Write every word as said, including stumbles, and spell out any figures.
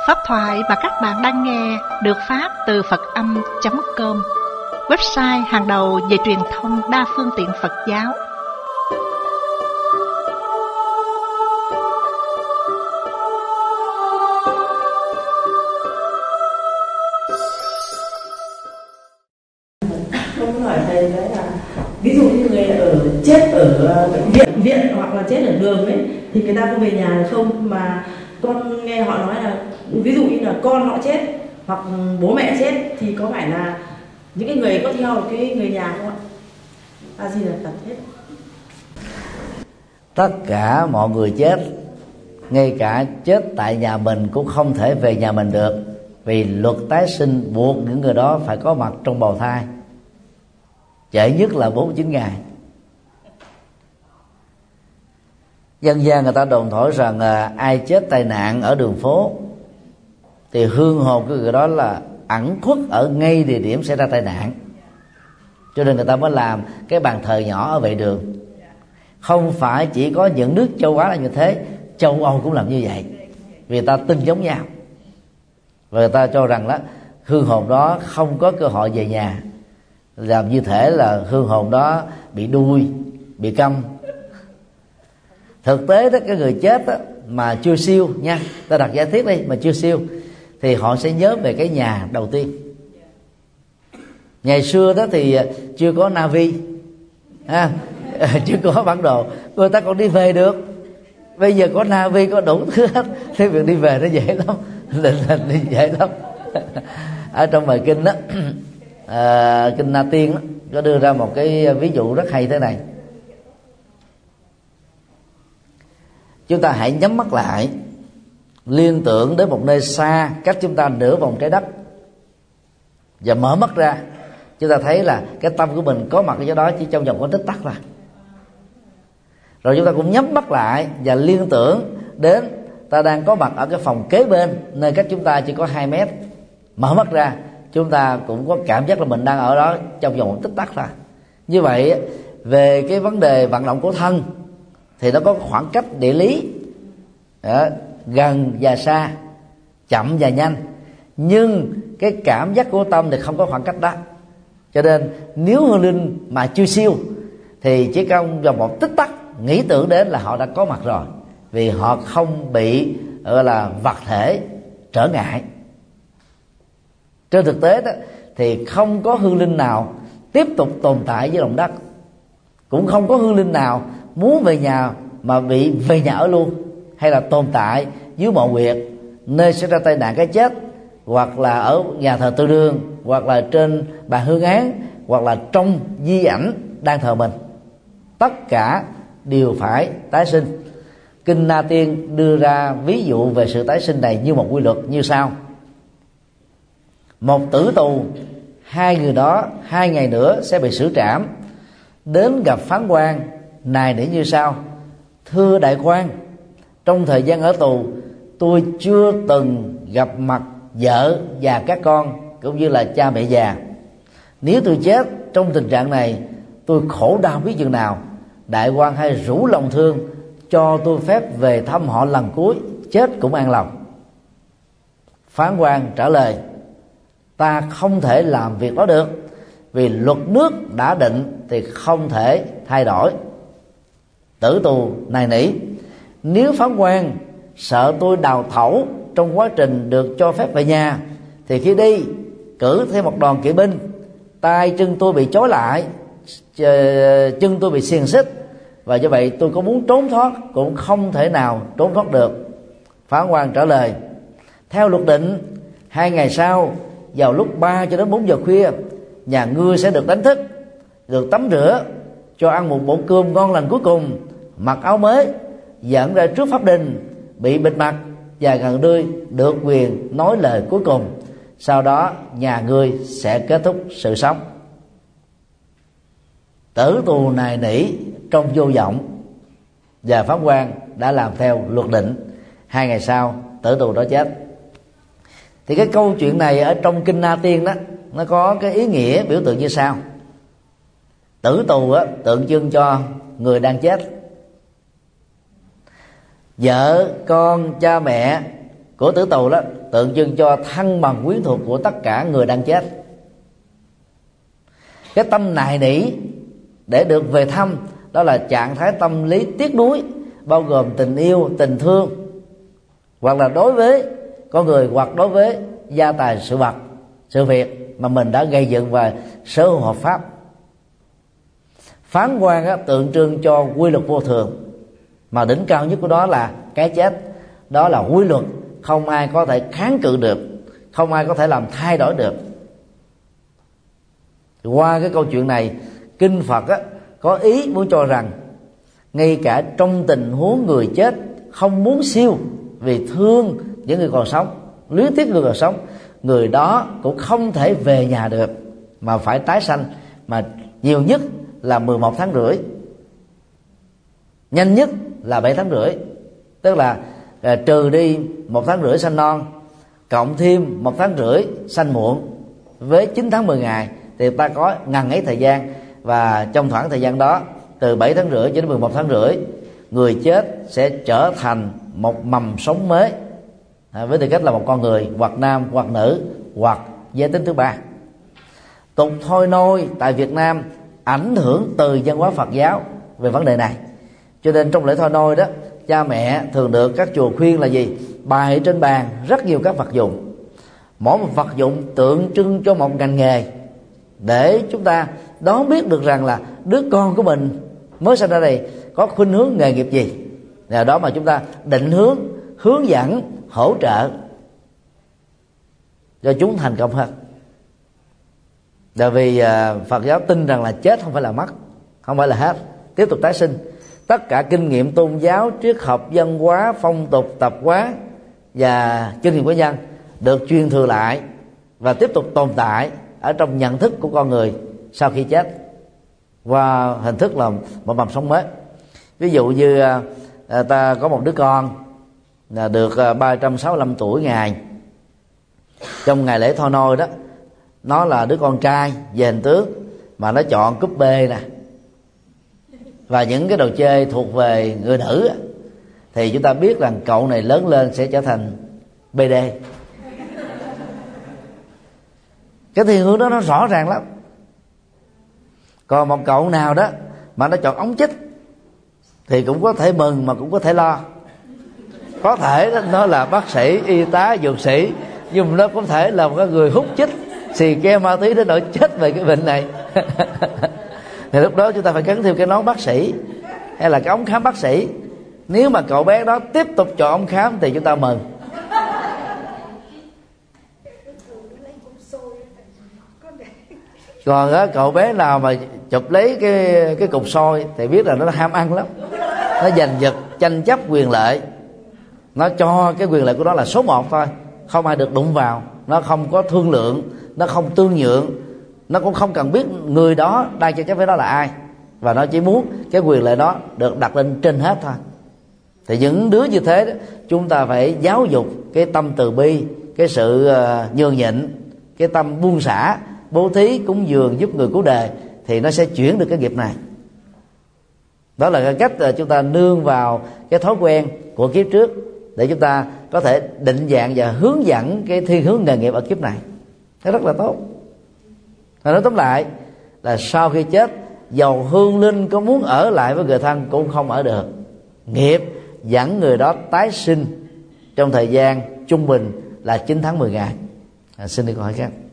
Pháp thoại mà các bạn đang nghe được phát từ Phật Âm chấm com, website hàng đầu về truyền thông đa phương tiện Phật giáo. Tôi hỏi thầy đấy là ví dụ như người ở chết ở bệnh viện viện hoặc là chết ở đường ấy thì người ta có về nhà được không? Mà con nghe họ nói là ví dụ như là con họ chết hoặc bố mẹ chết thì có phải là những cái người có theo cái người nhà không ạ? A Di Đà Phật hết. Tất cả mọi người chết, ngay cả chết tại nhà mình cũng không thể về nhà mình được, vì luật tái sinh buộc những người đó phải có mặt trong bào thai trễ nhất là bốn mươi chín ngày. Dân gian người ta đồn thổi rằng à, ai chết tai nạn ở đường phố thì hương hồn của người đó là ẩn khuất ở ngay địa điểm xảy ra tai nạn, cho nên người ta mới làm cái bàn thờ nhỏ ở vệ đường. Không phải chỉ có những nước châu Á là như thế, châu Âu cũng làm như vậy, vì ta tin giống nhau và người ta cho rằng đó hương hồn đó không có cơ hội về nhà, làm như thể là hương hồn đó bị đuôi, bị câm. Thực tế đó, cái người chết đó, mà chưa siêu nha, ta đặt giả thiết đi, mà chưa siêu thì họ sẽ nhớ về cái nhà đầu tiên. Ngày xưa đó thì chưa có Navi ha, chưa có bản đồ, người ta còn đi về được. Bây giờ có Navi, có đủ thứ hết, thế việc đi về nó dễ lắm, định hình đi dễ lắm. Ở trong bài kinh đó, à, kinh Na Tiên đó, có đưa ra một cái ví dụ rất hay thế này. Chúng ta hãy nhắm mắt lại, liên tưởng đến một nơi xa cách chúng ta nửa vòng trái đất, và mở mắt ra, chúng ta thấy là cái tâm của mình có mặt ở chỗ đó chỉ trong vòng có tích tắc thôi. Rồi chúng ta cũng nhắm mắt lại và liên tưởng đến ta đang có mặt ở cái phòng kế bên, nơi cách chúng ta chỉ có hai mét. Mở mắt ra, chúng ta cũng có cảm giác là mình đang ở đó trong vòng một tích tắc thôi. Như vậy về cái vấn đề vận động của thân thì nó có khoảng cách địa lý đó, gần và xa, chậm và nhanh, nhưng cái cảm giác của tâm thì không có khoảng cách đó. Cho nên nếu hương linh mà chưa siêu thì chỉ trong vòng một tích tắc nghĩ tưởng đến là họ đã có mặt rồi, vì họ không bị gọi là vật thể trở ngại. Trên thực tế đó thì không có hương linh nào tiếp tục tồn tại dưới lòng đất, cũng không có hương linh nào muốn về nhà mà bị về nhà ở luôn, hay là tồn tại dưới mộ huyệt, nơi xảy ra tai nạn cái chết, hoặc là ở nhà thờ tư đương, hoặc là trên bàn hương án, hoặc là trong di ảnh đang thờ mình. Tất cả đều phải tái sinh. Kinh Na Tiên đưa ra ví dụ về sự tái sinh này như một quy luật như sau. Một tử tù, hai người đó hai ngày nữa sẽ bị xử trảm, đến gặp phán quan nài nỉ như sau: thưa đại quan, trong thời gian ở tù tôi chưa từng gặp mặt vợ và các con cũng như là cha mẹ già. Nếu tôi chết trong tình trạng này, tôi khổ đau biết chừng nào. Đại quan hay rủ lòng thương cho tôi phép về thăm họ lần cuối, chết cũng an lòng. Phán quan trả lời: ta không thể làm việc đó được, vì luật nước đã định thì không thể thay đổi. Tử tù nài nỉ: nếu phán quan sợ tôi đào thẩu trong quá trình được cho phép về nhà, thì khi đi cử thêm một đoàn kỵ binh, tay chân tôi bị trói lại, chân tôi bị xiềng xích, và do vậy tôi có muốn trốn thoát cũng không thể nào trốn thoát được. Phán quan trả lời: theo luật định, hai ngày sau vào lúc ba cho đến bốn giờ khuya, nhà ngươi sẽ được đánh thức, được tắm rửa, cho ăn một bữa cơm ngon lành cuối cùng, mặc áo mới, dẫn ra trước pháp đình, bị bịt mặt và gần đây được quyền nói lời cuối cùng. Sau đó nhà ngươi sẽ kết thúc sự sống. Tử tù nài nỉ trong vô vọng, và pháp quan đã làm theo luật định. Hai ngày sau tử tù đó chết. Thì cái câu chuyện này ở trong kinh Na Tiên đó, nó có cái ý nghĩa biểu tượng như sau. Tử tù á, tượng trưng cho người đang chết. Vợ, con, cha mẹ của tử tù đó tượng trưng cho thân bằng quyến thuộc của tất cả người đang chết. Cái tâm nài nỉ để được về thăm, đó là trạng thái tâm lý tiếc nuối, bao gồm tình yêu, tình thương, hoặc là đối với con người, hoặc đối với gia tài sự vật, sự việc mà mình đã gây dựng và sở hữu hợp pháp. Phán quan á, tượng trưng cho quy luật vô thường, mà đỉnh cao nhất của đó là cái chết. Đó là quy luật không ai có thể kháng cự được, không ai có thể làm thay đổi được. Qua cái câu chuyện này, Kinh Phật á, có ý muốn cho rằng ngay cả trong tình huống người chết không muốn siêu vì thương những người còn sống, luyến tiếc người còn sống, người đó cũng không thể về nhà được, mà phải tái sanh, mà nhiều nhất là mười một tháng rưỡi, nhanh nhất là bảy tháng rưỡi. Tức là à, trừ đi một tháng rưỡi sanh non, cộng thêm một tháng rưỡi sanh muộn, với chín tháng mười ngày thì ta có ngần ấy thời gian. Và trong khoảng thời gian đó, từ bảy tháng rưỡi cho đến mười một tháng rưỡi, người chết sẽ trở thành một mầm sống mới, à, với tư cách là một con người, hoặc nam hoặc nữ, hoặc giới tính thứ ba. Tục thôi nôi tại Việt Nam ảnh hưởng từ văn hóa Phật giáo về vấn đề này, cho nên trong lễ thôi nôi đó, cha mẹ thường được các chùa khuyên là gì? Bày trên bàn rất nhiều các vật dụng, mỗi một vật dụng tượng trưng cho một ngành nghề, để chúng ta đoán biết được rằng là đứa con của mình mới sinh ra đây có khuynh hướng nghề nghiệp gì, là đó mà chúng ta định hướng, hướng dẫn, hỗ trợ cho chúng thành công hơn. Tại vì Phật giáo tin rằng là chết không phải là mất, không phải là hết, tiếp tục tái sinh. Tất cả kinh nghiệm tôn giáo, triết học, văn hóa, phong tục, tập quán và kinh nghiệm của nhân được truyền thừa lại và tiếp tục tồn tại ở trong nhận thức của con người sau khi chết, qua hình thức là một mầm sống mới. Ví dụ như ta có một đứa con là được ba trăm sáu mươi lăm tuổi ngày, trong ngày lễ thôi nôi đó, nó là đứa con trai về hình tướng mà nó chọn cúp B nè, và những cái đồ chơi thuộc về người nữ, thì chúng ta biết rằng cậu này lớn lên sẽ trở thành bê đê. Cái thiên hướng đó nó rõ ràng lắm. Còn một cậu nào đó mà nó chọn ống chích thì cũng có thể mừng mà cũng có thể lo. Có thể nó là bác sĩ, y tá, dược sĩ, nhưng mà nó có thể là một cái người hút chích, xì ke ma túy đến nỗi chết về cái bệnh này. Thì lúc đó chúng ta phải gắn thêm cái nón bác sĩ hay là cái ống khám bác sĩ. Nếu mà cậu bé đó tiếp tục chọn ống khám thì chúng ta mừng. Còn á, cậu bé nào mà chụp lấy cái cái cục soi thì biết là nó ham ăn lắm, nó giành giật, tranh chấp quyền lợi, nó cho cái quyền lợi của nó là số một thôi, không ai được đụng vào, nó không có thương lượng, nó không tương nhượng, nó cũng không cần biết người đó đang tranh chấp với nó là ai, và nó chỉ muốn cái quyền lợi đó được đặt lên trên hết thôi. Thì những đứa như thế đó, chúng ta phải giáo dục cái tâm từ bi, cái sự uh, nhường nhịn, cái tâm buông xả, bố thí, cúng dường, giúp người cứu đời, thì nó sẽ chuyển được cái nghiệp này. Đó là cái cách uh, chúng ta nương vào cái thói quen của kiếp trước để chúng ta có thể định dạng và hướng dẫn cái thiên hướng nghề nghiệp ở kiếp này. Nó rất là tốt. Và nói tóm lại là sau khi chết, dầu hương linh có muốn ở lại với người thân cũng không ở được. Nghiệp dẫn người đó tái sinh trong thời gian trung bình là chín tháng mười ngày. À, xin đi câu hỏi khác.